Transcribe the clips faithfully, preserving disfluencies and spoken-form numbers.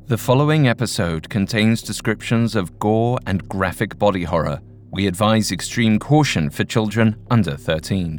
The following episode contains descriptions of gore and graphic body horror. We advise extreme caution for children under thirteen.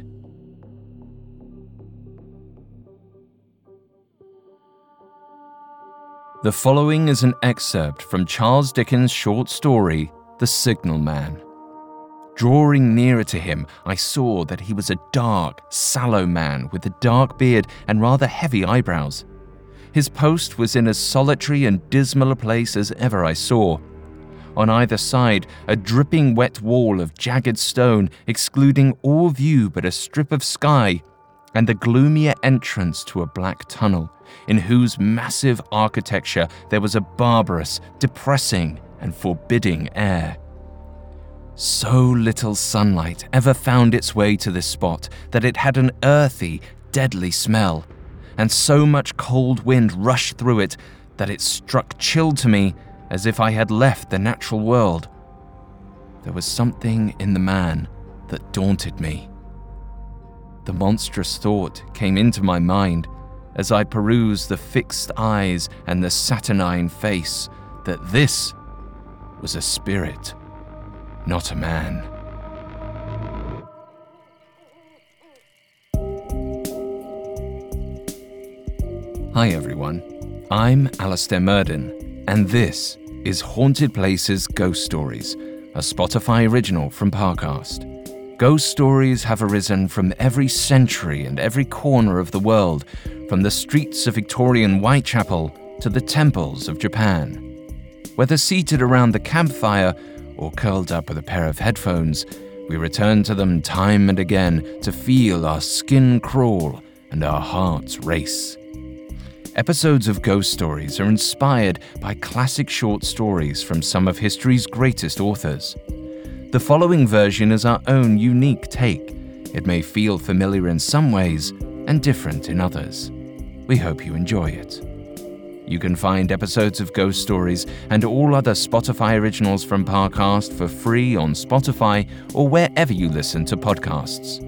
The following is an excerpt from Charles Dickens' short story, The Signal Man. Drawing nearer to him, I saw that he was a dark, sallow man with a dark beard and rather heavy eyebrows. His post was in as solitary and dismal a place as ever I saw. On either side, a dripping wet wall of jagged stone, excluding all view but a strip of sky, and the gloomier entrance to a black tunnel, in whose massive architecture there was a barbarous, depressing, and forbidding air. So little sunlight ever found its way to this spot that it had an earthy, deadly smell, and so much cold wind rushed through it that it struck chill to me as if I had left the natural world. There was something in the man that daunted me. The monstrous thought came into my mind as I perused the fixed eyes and the saturnine face that this was a spirit, not a man. Hi everyone, I'm Alastair Murden, and this is Haunted Places Ghost Stories, a Spotify original from Parcast. Ghost stories have arisen from every century and every corner of the world, from the streets of Victorian Whitechapel to the temples of Japan. Whether seated around the campfire or curled up with a pair of headphones, we return to them time and again to feel our skin crawl and our hearts race. Episodes of Ghost Stories are inspired by classic short stories from some of history's greatest authors. The following version is our own unique take. It may feel familiar in some ways and different in others. We hope you enjoy it. You can find episodes of Ghost Stories and all other Spotify originals from Parcast for free on Spotify or wherever you listen to podcasts.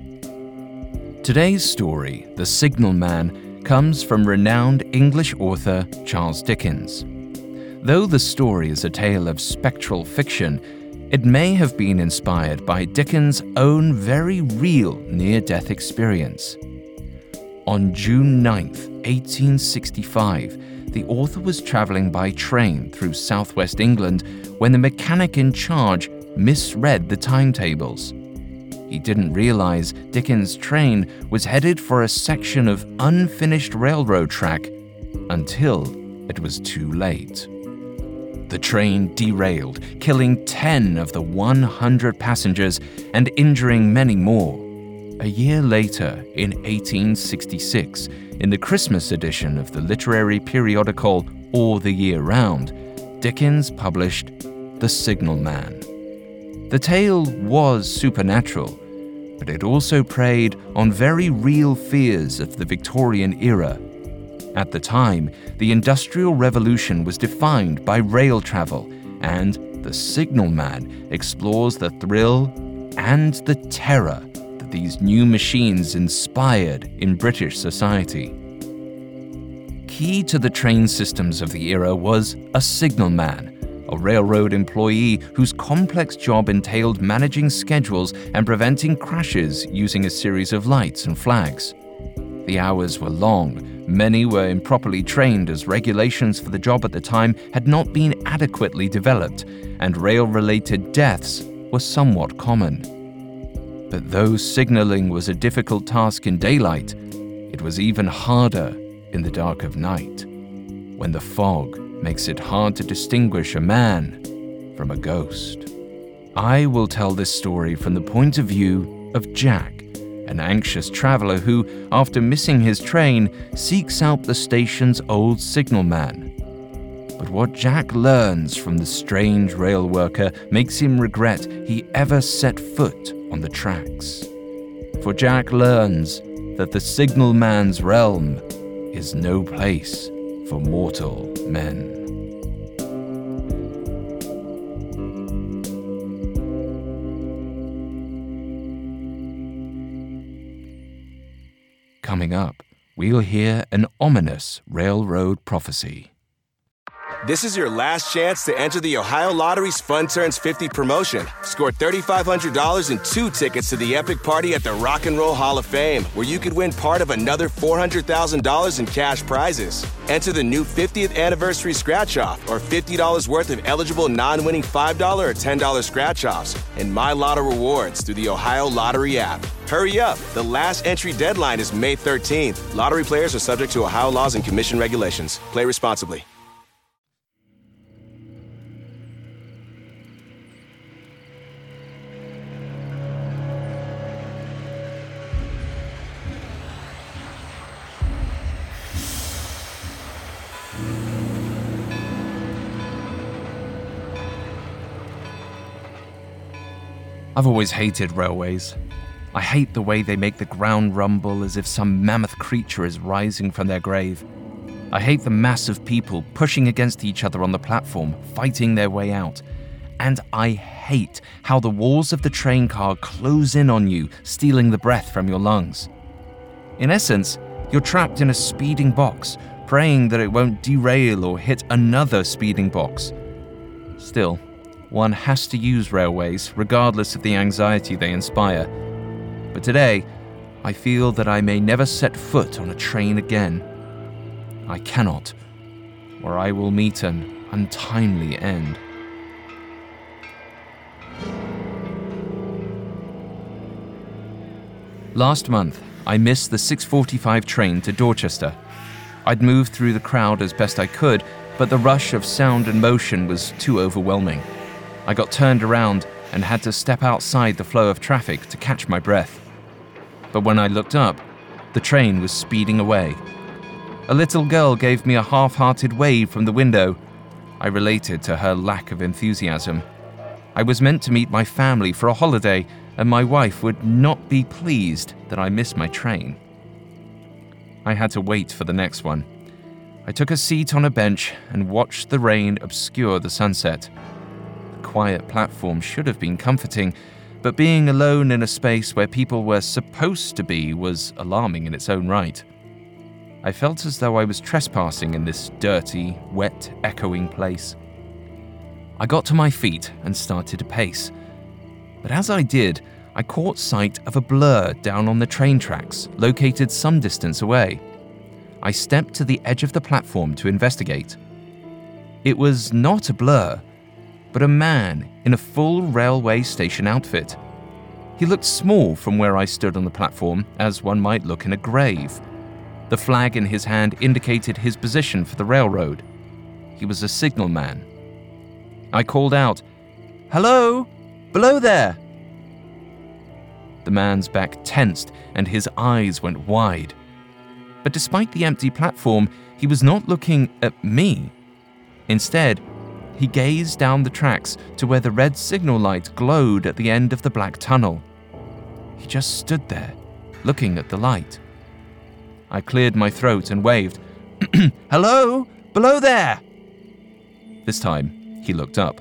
Today's story, The Signal Man, comes from renowned English author Charles Dickens. Though the story is a tale of spectral fiction, it may have been inspired by Dickens' own very real near-death experience. On June ninth, eighteen sixty-five, the author was traveling by train through southwest England when the mechanic in charge misread the timetables. He didn't realize Dickens' train was headed for a section of unfinished railroad track until it was too late. The train derailed, killing ten of the one hundred passengers and injuring many more. A year later, in eighteen sixty-six, in the Christmas edition of the literary periodical All the Year Round, Dickens published The Signal Man. The tale was supernatural, but it also preyed on very real fears of the Victorian era. At the time, the Industrial Revolution was defined by rail travel, and The Signal Man explores the thrill and the terror that these new machines inspired in British society. Key to the train systems of the era was a signalman, a railroad employee whose complex job entailed managing schedules and preventing crashes using a series of lights and flags. The hours were long, many were improperly trained as regulations for the job at the time had not been adequately developed, and rail-related deaths were somewhat common. But though signaling was a difficult task in daylight, it was even harder in the dark of night, when the fog makes it hard to distinguish a man from a ghost. I will tell this story from the point of view of Jack, an anxious traveler who, after missing his train, seeks out the station's old signalman. But what Jack learns from the strange rail worker makes him regret he ever set foot on the tracks. For Jack learns that the signalman's realm is no place for mortal men. Coming up, we'll hear an ominous railroad prophecy. This is your last chance to enter the Ohio Lottery's Fun Turns fifty promotion. Score three thousand five hundred dollars and two tickets to the epic party at the Rock and Roll Hall of Fame, where you could win part of another four hundred thousand dollars in cash prizes. Enter the new fiftieth anniversary scratch-off or fifty dollars worth of eligible non-winning five dollars or ten dollars scratch-offs and My Lotto rewards through the Ohio Lottery app. Hurry up. The last entry deadline is May thirteenth. Lottery players are subject to Ohio laws and commission regulations. Play responsibly. I've always hated railways. I hate the way they make the ground rumble as if some mammoth creature is rising from their grave. I hate the mass of people pushing against each other on the platform, fighting their way out. And I hate how the walls of the train car close in on you, stealing the breath from your lungs. In essence, you're trapped in a speeding box, praying that it won't derail or hit another speeding box. Still, one has to use railways, regardless of the anxiety they inspire. But today, I feel that I may never set foot on a train again. I cannot, or I will meet an untimely end. Last month, I missed the six forty-five train to Dorchester. I'd moved through the crowd as best I could, but the rush of sound and motion was too overwhelming. I got turned around and had to step outside the flow of traffic to catch my breath. But when I looked up, the train was speeding away. A little girl gave me a half-hearted wave from the window. I related to her lack of enthusiasm. I was meant to meet my family for a holiday, and my wife would not be pleased that I missed my train. I had to wait for the next one. I took a seat on a bench and watched the rain obscure the sunset. The quiet platform should have been comforting, but being alone in a space where people were supposed to be was alarming in its own right. I felt as though I was trespassing in this dirty, wet, echoing place. I got to my feet and started to pace. But as I did, I caught sight of a blur down on the train tracks, located some distance away. I stepped to the edge of the platform to investigate. It was not a blur, but a man in a full railway station outfit. He looked small from where I stood on the platform, as one might look in a grave. The flag in his hand indicated his position for the railroad. He was a signalman. I called out, "Hello? Below there!" The man's back tensed and his eyes went wide. But despite the empty platform, he was not looking at me. Instead, he gazed down the tracks to where the red signal light glowed at the end of the black tunnel. He just stood there, looking at the light. I cleared my throat and waved, "Hello? Below there!" This time, he looked up.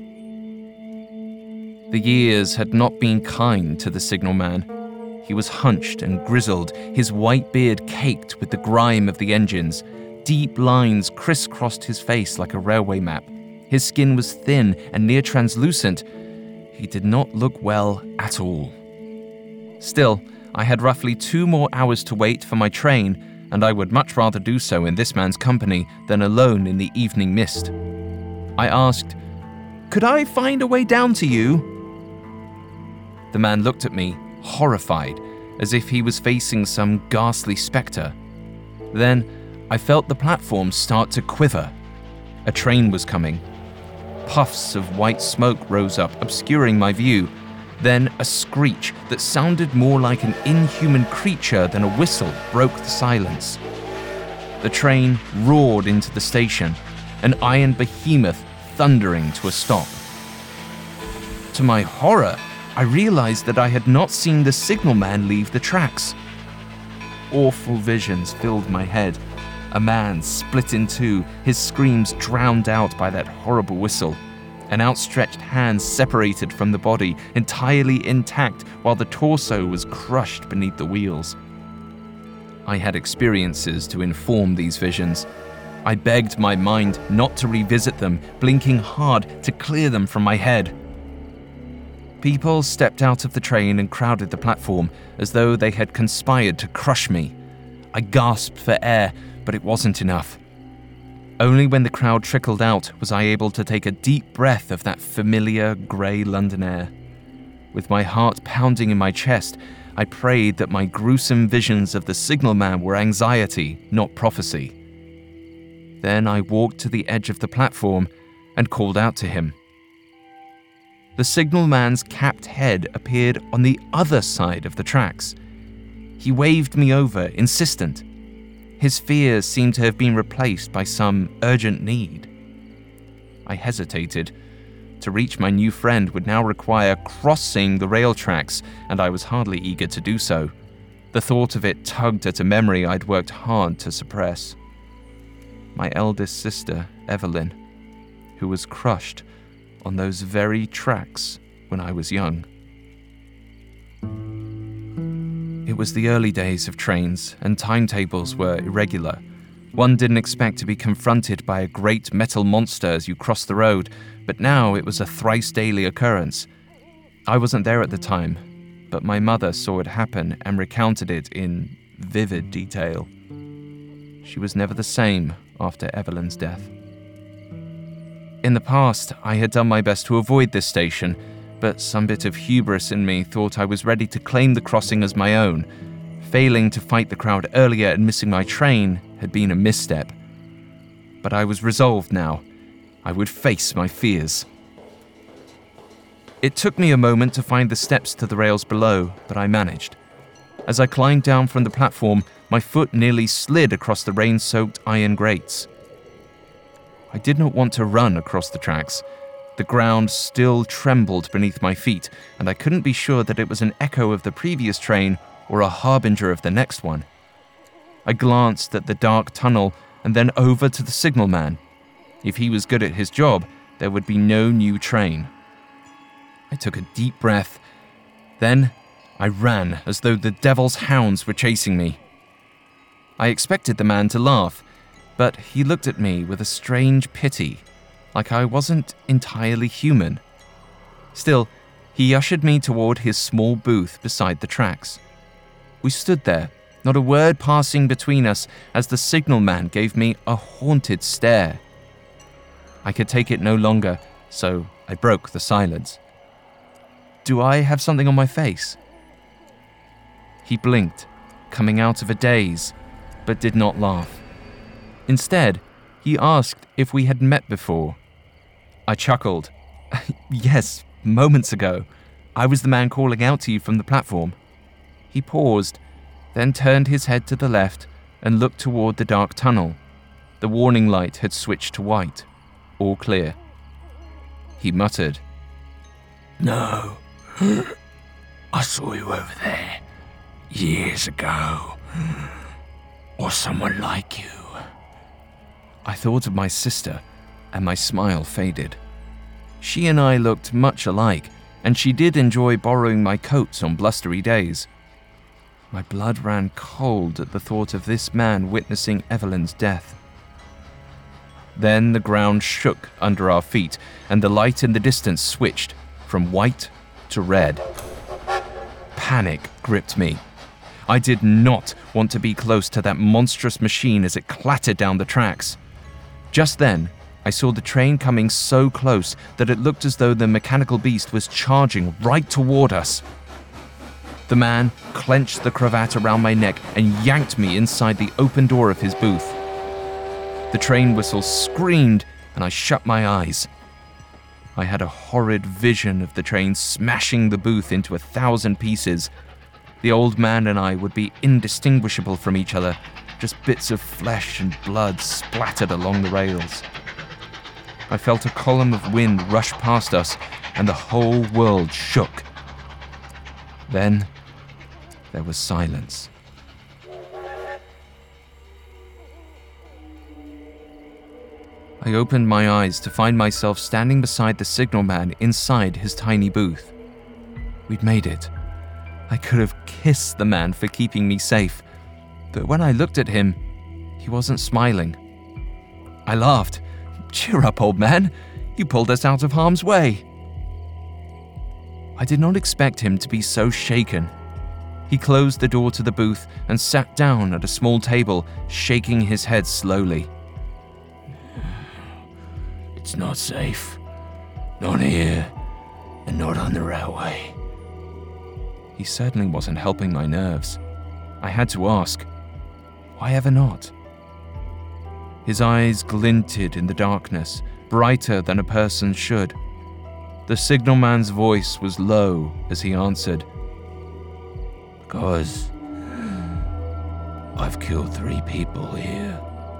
The years had not been kind to the signalman. He was hunched and grizzled, his white beard caked with the grime of the engines. Deep lines crisscrossed his face like a railway map. His skin was thin and near translucent. He did not look well at all. Still, I had roughly two more hours to wait for my train, and I would much rather do so in this man's company than alone in the evening mist. I asked, "Could I find a way down to you?" The man looked at me, horrified, as if he was facing some ghastly spectre. Then, I felt the platform start to quiver. A train was coming. Puffs of white smoke rose up, obscuring my view. Then a screech that sounded more like an inhuman creature than a whistle broke the silence. The train roared into the station, an iron behemoth thundering to a stop. To my horror, I realized that I had not seen the signalman leave the tracks. Awful visions filled my head. A man split in two, his screams drowned out by that horrible whistle. An outstretched hand separated from the body, entirely intact, while the torso was crushed beneath the wheels. I had experiences to inform these visions. I begged my mind not to revisit them, blinking hard to clear them from my head. People stepped out of the train and crowded the platform as though they had conspired to crush me. I gasped for air, but it wasn't enough. Only when the crowd trickled out was I able to take a deep breath of that familiar grey London air. With my heart pounding in my chest, I prayed that my gruesome visions of the signalman were anxiety, not prophecy. Then I walked to the edge of the platform and called out to him. The signalman's capped head appeared on the other side of the tracks. He waved me over, insistent. His fears seemed to have been replaced by some urgent need. I hesitated. To reach my new friend would now require crossing the rail tracks, and I was hardly eager to do so. The thought of it tugged at a memory I'd worked hard to suppress. My eldest sister, Evelyn, who was crushed on those very tracks when I was young. It was the early days of trains, and timetables were irregular. One didn't expect to be confronted by a great metal monster as you crossed the road, but now it was a thrice-daily occurrence. I wasn't there at the time, but my mother saw it happen and recounted it in vivid detail. She was never the same after Evelyn's death. In the past, I had done my best to avoid this station, but some bit of hubris in me thought I was ready to claim the crossing as my own. Failing to fight the crowd earlier and missing my train had been a misstep. But I was resolved now. I would face my fears. It took me a moment to find the steps to the rails below, but I managed. As I climbed down from the platform, my foot nearly slid across the rain-soaked iron grates. I did not want to run across the tracks. The ground still trembled beneath my feet, and I couldn't be sure that it was an echo of the previous train or a harbinger of the next one. I glanced at the dark tunnel and then over to the signalman. If he was good at his job, there would be no new train. I took a deep breath. Then I ran as though the devil's hounds were chasing me. I expected the man to laugh, but he looked at me with a strange pity, like I wasn't entirely human. Still, he ushered me toward his small booth beside the tracks. We stood there, not a word passing between us, as the signalman gave me a haunted stare. I could take it no longer, so I broke the silence. "Do I have something on my face?" He blinked, coming out of a daze, but did not laugh. Instead, he asked if we had met before. I chuckled. "Yes, moments ago. I was the man calling out to you from the platform." He paused, then turned his head to the left and looked toward the dark tunnel. The warning light had switched to white. All clear. He muttered, "No, I saw you over there years ago, or someone like you." I thought of my sister, and my smile faded. She and I looked much alike, and she did enjoy borrowing my coats on blustery days. My blood ran cold at the thought of this man witnessing Evelyn's death. Then the ground shook under our feet, and the light in the distance switched from white to red. Panic gripped me. I did not want to be close to that monstrous machine as it clattered down the tracks. Just then, I saw the train coming so close that it looked as though the mechanical beast was charging right toward us. The man clenched the cravat around my neck and yanked me inside the open door of his booth. The train whistle screamed, and I shut my eyes. I had a horrid vision of the train smashing the booth into a thousand pieces. The old man and I would be indistinguishable from each other, just bits of flesh and blood splattered along the rails. I felt a column of wind rush past us, and the whole world shook. Then there was silence. I opened my eyes to find myself standing beside the signalman inside his tiny booth. We'd made it. I could have kissed the man for keeping me safe, but when I looked at him, he wasn't smiling. I laughed. Cheer up, old man. You pulled us out of harm's way. I did not expect him to be so shaken. He closed the door to the booth and sat down at a small table, shaking his head slowly. It's not safe. Not here, and not on the railway. He certainly wasn't helping my nerves. I had to ask, why ever not? His eyes glinted in the darkness, brighter than a person should. The signalman's voice was low as he answered, Because I've killed three people here.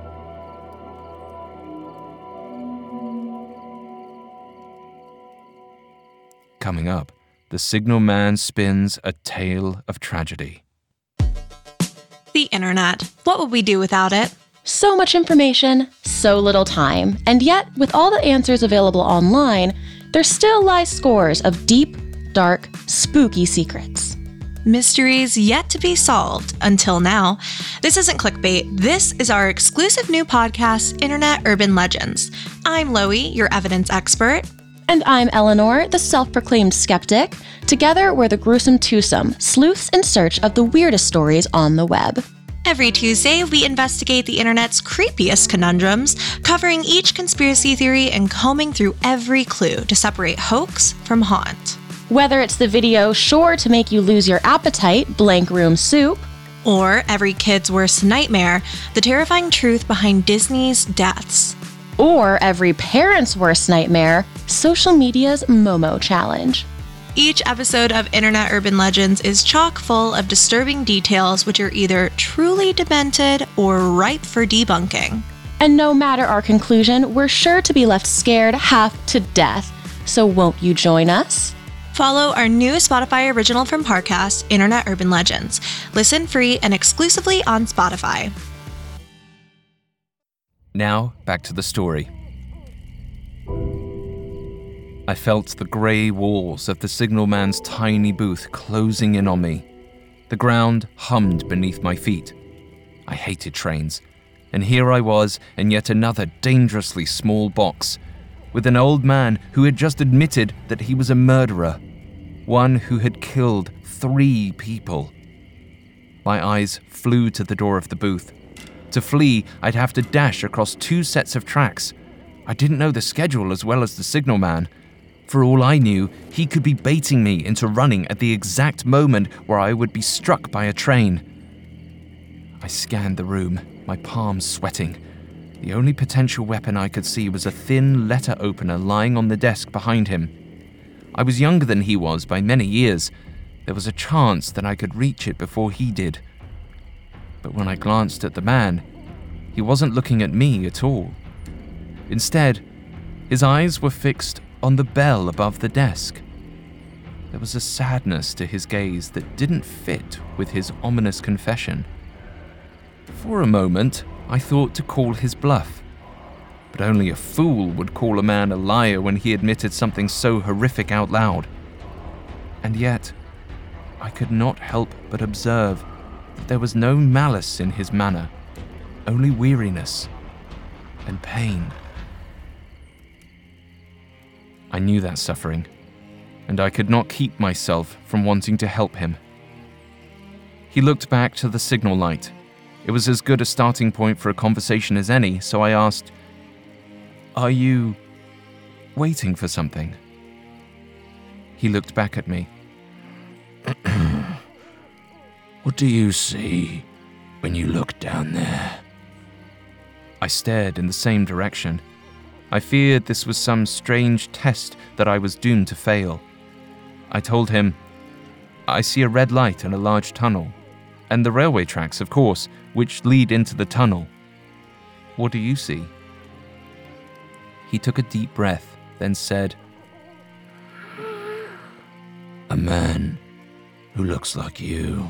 Coming up, the signalman spins a tale of tragedy. The internet. What would we do without it? So much information, so little time, and yet, with all the answers available online, there still lie scores of deep, dark, spooky secrets. Mysteries yet to be solved until now. This isn't clickbait. This is our exclusive new podcast, Internet Urban Legends. I'm Loie, your evidence expert. And I'm Eleanor, the self-proclaimed skeptic. Together, we're the gruesome twosome, sleuths in search of the weirdest stories on the web. Every Tuesday, we investigate the internet's creepiest conundrums, covering each conspiracy theory and combing through every clue to separate hoax from haunt. Whether it's the video sure to make you lose your appetite, Blank Room Soup, or every kid's worst nightmare, the terrifying truth behind Disney's deaths. Or every parent's worst nightmare, social media's Momo challenge. Each episode of Internet Urban Legends is chock full of disturbing details which are either truly demented or ripe for debunking. And no matter our conclusion, we're sure to be left scared half to death. So won't you join us? Follow our new Spotify original from Parcast, Internet Urban Legends. Listen free and exclusively on Spotify. Now, back to the story. I felt the grey walls of the signalman's tiny booth closing in on me. The ground hummed beneath my feet. I hated trains, and here I was in yet another dangerously small box, with an old man who had just admitted that he was a murderer, one who had killed three people. My eyes flew to the door of the booth. To flee, I'd have to dash across two sets of tracks. I didn't know the schedule as well as the signalman. For all I knew, he could be baiting me into running at the exact moment where I would be struck by a train. I scanned the room, my palms sweating. The only potential weapon I could see was a thin letter opener lying on the desk behind him. I was younger than he was by many years. There was a chance that I could reach it before he did. But when I glanced at the man, he wasn't looking at me at all. Instead, his eyes were fixed on the bell above the desk. There was a sadness to his gaze that didn't fit with his ominous confession. For a moment, I thought to call his bluff. But only a fool would call a man a liar when he admitted something so horrific out loud. And yet, I could not help but observe that there was no malice in his manner, only weariness and pain. I knew that suffering, and I could not keep myself from wanting to help him. He looked back to the signal light. It was as good a starting point for a conversation as any, so I asked, "Are you waiting for something?" He looked back at me. What do you see when you look down there? I stared in the same direction. I feared this was some strange test that I was doomed to fail. I told him, "I see a red light and a large tunnel, and the railway tracks, of course, which lead into the tunnel. What do you see?" He took a deep breath, then said, A man who looks like you.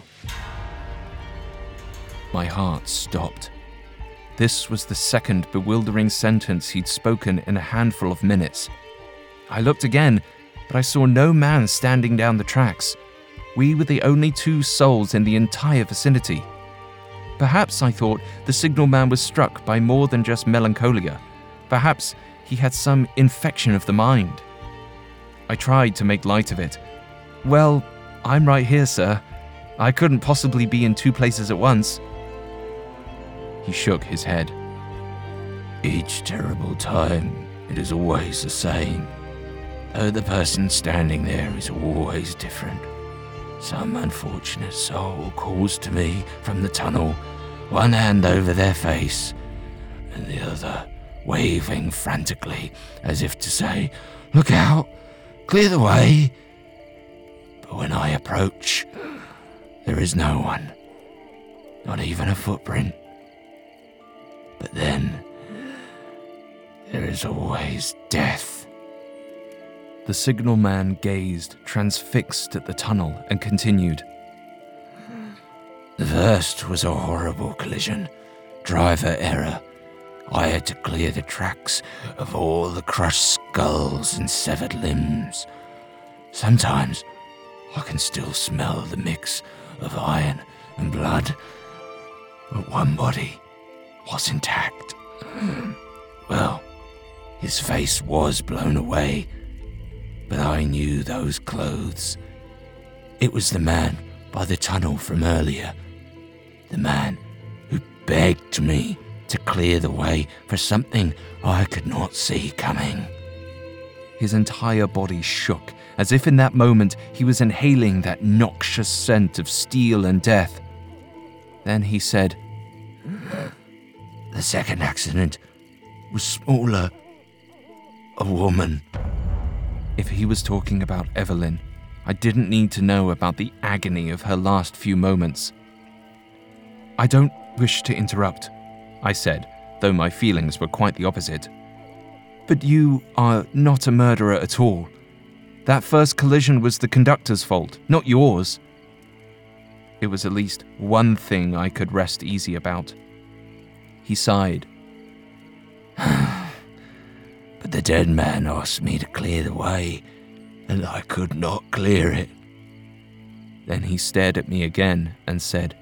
My heart stopped. This was the second bewildering sentence he'd spoken in a handful of minutes. I looked again, but I saw no man standing down the tracks. We were the only two souls in the entire vicinity. Perhaps, I thought, the signalman was struck by more than just melancholia. Perhaps he had some infection of the mind. I tried to make light of it. Well, I'm right here, sir. I couldn't possibly be in two places at once. He shook his head. Each terrible time, it is always the same. Though the person standing there is always different. Some unfortunate soul calls to me from the tunnel, one hand over their face, and the other waving frantically as if to say, "Look out! Clear the way!" But when I approach, there is no one, not even a footprint. But then, there is always death. The signalman gazed, transfixed at the tunnel, and continued. The first was a horrible collision. Driver error. I had to clear the tracks of all the crushed skulls and severed limbs. Sometimes I can still smell the mix of iron and blood, but one body was intact. Well, his face was blown away, but I knew those clothes. It was the man by the tunnel from earlier. The man who begged me to clear the way for something I could not see coming. His entire body shook, as if in that moment he was inhaling that noxious scent of steel and death. Then he said, The second accident was smaller. A woman. If he was talking about Evelyn, I didn't need to know about the agony of her last few moments. I don't wish to interrupt, I said, though my feelings were quite the opposite. But you are not a murderer at all. That first collision was the conductor's fault, not yours. It was at least one thing I could rest easy about. He sighed. But the dead man asked me to clear the way, and I could not clear it. Then he stared at me again and said,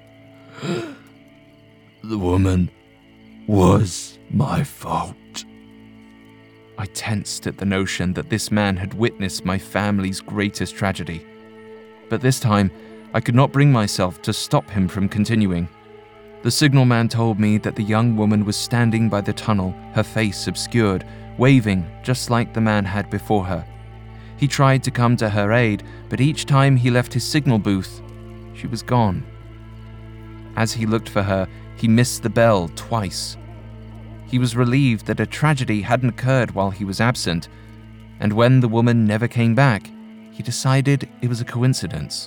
The woman was my fault. I tensed at the notion that this man had witnessed my family's greatest tragedy. But this time, I could not bring myself to stop him from continuing. The signalman told me that the young woman was standing by the tunnel, her face obscured, waving just like the man had before her. He tried to come to her aid, but each time he left his signal booth, she was gone. As he looked for her, he missed the bell twice. He was relieved that a tragedy hadn't occurred while he was absent, and when the woman never came back, he decided it was a coincidence.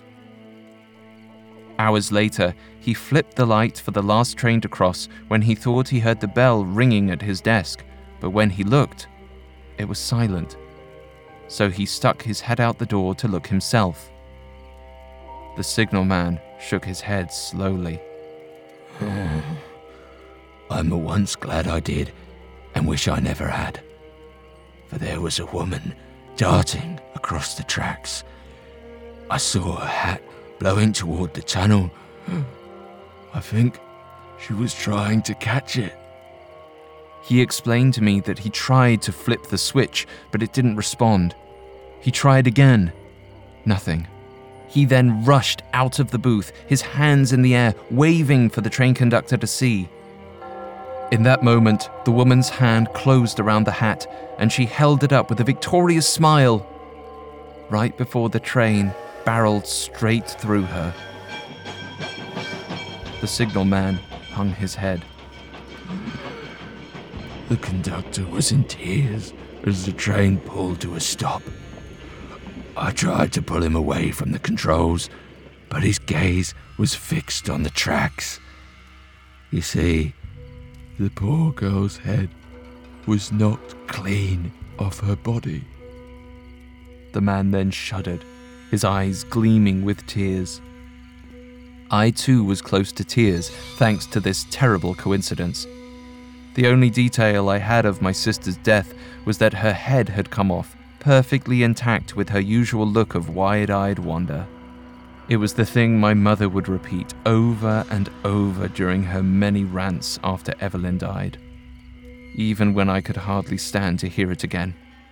Hours later, he flipped the light for the last train to cross when he thought he heard the bell ringing at his desk, but when he looked, it was silent. So he stuck his head out the door to look himself. The signalman shook his head slowly. I'm at once glad I did, and wish I never had. For there was a woman darting across the tracks. I saw her hat blowing toward the tunnel. I think she was trying to catch it. He explained to me that he tried to flip the switch, but it didn't respond. He tried again. Nothing. He then rushed out of the booth, his hands in the air, waving for the train conductor to see. In that moment, the woman's hand closed around the hat, and she held it up with a victorious smile, right before the train barreled straight through her. The signalman hung his head. The conductor was in tears as the train pulled to a stop. I tried to pull him away from the controls, but his gaze was fixed on the tracks. You see, the poor girl's head was knocked clean off her body. The man then shuddered, his eyes gleaming with tears. I too was close to tears, thanks to this terrible coincidence. The only detail I had of my sister's death was that her head had come off, perfectly intact with her usual look of wide-eyed wonder. It was the thing my mother would repeat over and over during her many rants after Evelyn died, even when I could hardly stand to hear it again.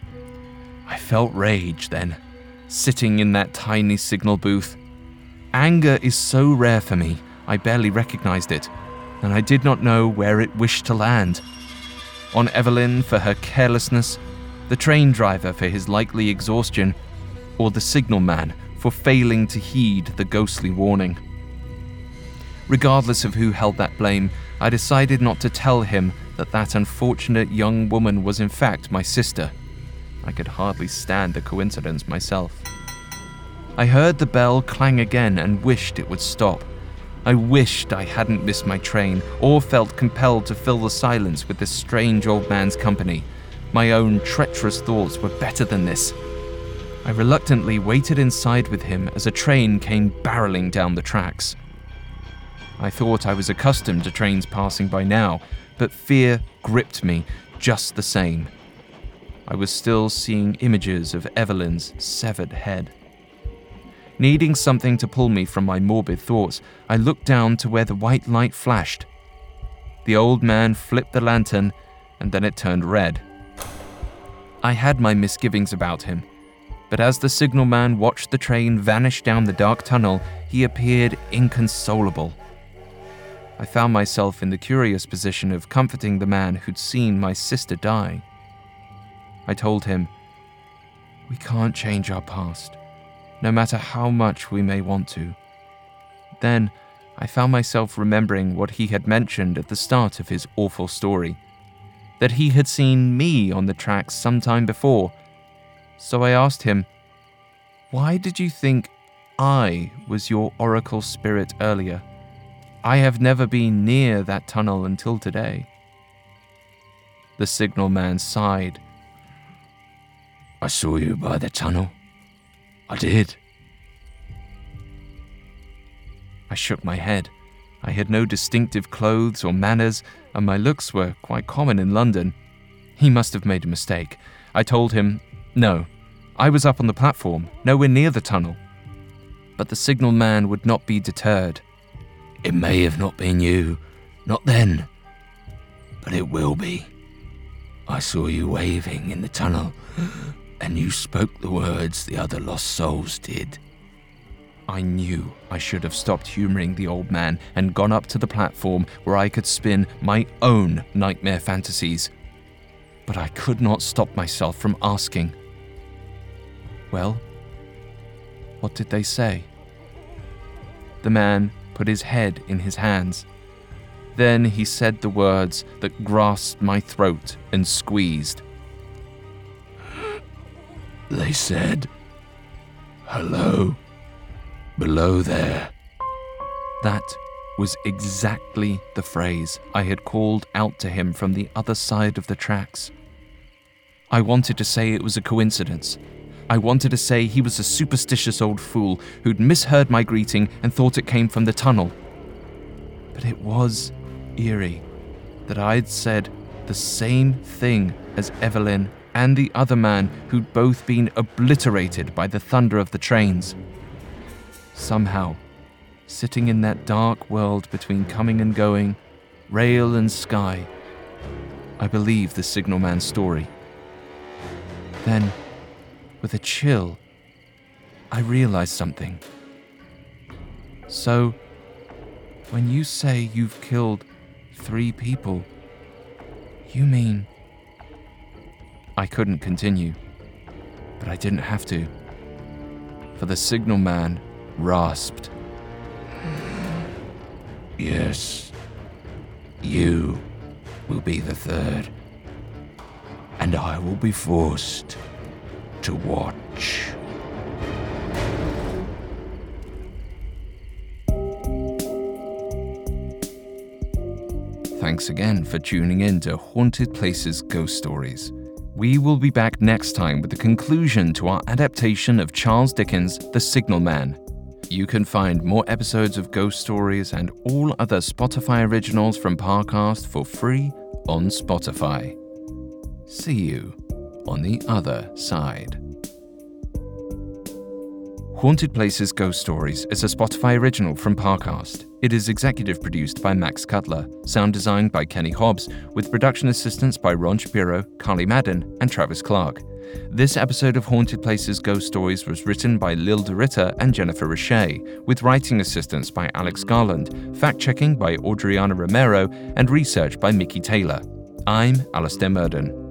I felt rage then, sitting in that tiny signal booth. Anger is so rare for me, I barely recognized it, and I did not know where it wished to land. On Evelyn for her carelessness, the train driver for his likely exhaustion, or the signalman for failing to heed the ghostly warning. Regardless of who held that blame, I decided not to tell him that that unfortunate young woman was in fact my sister. I could hardly stand the coincidence myself. I heard the bell clang again and wished it would stop. I wished I hadn't missed my train or felt compelled to fill the silence with this strange old man's company. My own treacherous thoughts were better than this. I reluctantly waited inside with him as a train came barreling down the tracks. I thought I was accustomed to trains passing by now, but fear gripped me just the same. I was still seeing images of Evelyn's severed head. Needing something to pull me from my morbid thoughts, I looked down to where the white light flashed. The old man flipped the lantern, and then it turned red. I had my misgivings about him, but as the signalman watched the train vanish down the dark tunnel, he appeared inconsolable. I found myself in the curious position of comforting the man who'd seen my sister die. I told him, "We can't change our past, no matter how much we may want to." Then, I found myself remembering what he had mentioned at the start of his awful story, that he had seen me on the tracks sometime before. So I asked him, "Why did you think I was your oracle spirit earlier? I have never been near that tunnel until today." The signalman sighed. "I saw you by the tunnel. I did." I shook my head. I had no distinctive clothes or manners, and my looks were quite common in London. He must have made a mistake. I told him, no, I was up on the platform, nowhere near the tunnel. But the signalman would not be deterred. "It may have not been you, not then, but it will be. I saw you waving in the tunnel, and you spoke the words the other lost souls did." I knew I should have stopped humoring the old man and gone up to the platform where I could spin my own nightmare fantasies. But I could not stop myself from asking, "Well, what did they say?" The man put his head in his hands. Then he said the words that grasped my throat and squeezed. "They said, 'Hello, below there.'" That was exactly the phrase I had called out to him from the other side of the tracks. I wanted to say it was a coincidence. I wanted to say he was a superstitious old fool who'd misheard my greeting and thought it came from the tunnel. But it was eerie that I'd said the same thing as Evelyn and the other man who'd both been obliterated by the thunder of the trains. Somehow, sitting in that dark world between coming and going, rail and sky, I believed the signalman's story. Then, with a chill, I realized something. So, when you say you've killed three people, you mean... I couldn't continue, but I didn't have to, for the signalman rasped. "Yes, you will be the third, and I will be forced to watch." Thanks again for tuning in to Haunted Places Ghost Stories. We will be back next time with the conclusion to our adaptation of Charles Dickens' The Signalman. You can find more episodes of Ghost Stories and all other Spotify originals from Parcast for free on Spotify. See you on the other side. Haunted Places Ghost Stories is a Spotify original from Parcast. It is executive produced by Max Cutler, sound designed by Kenny Hobbs, with production assistance by Ron Shapiro, Carly Madden, and Travis Clark. This episode of Haunted Places Ghost Stories was written by Lil DeRitter and Jennifer Richey, with writing assistance by Alex Garland, fact-checking by Audriana Romero, and research by Mickey Taylor. I'm Alistair Murden.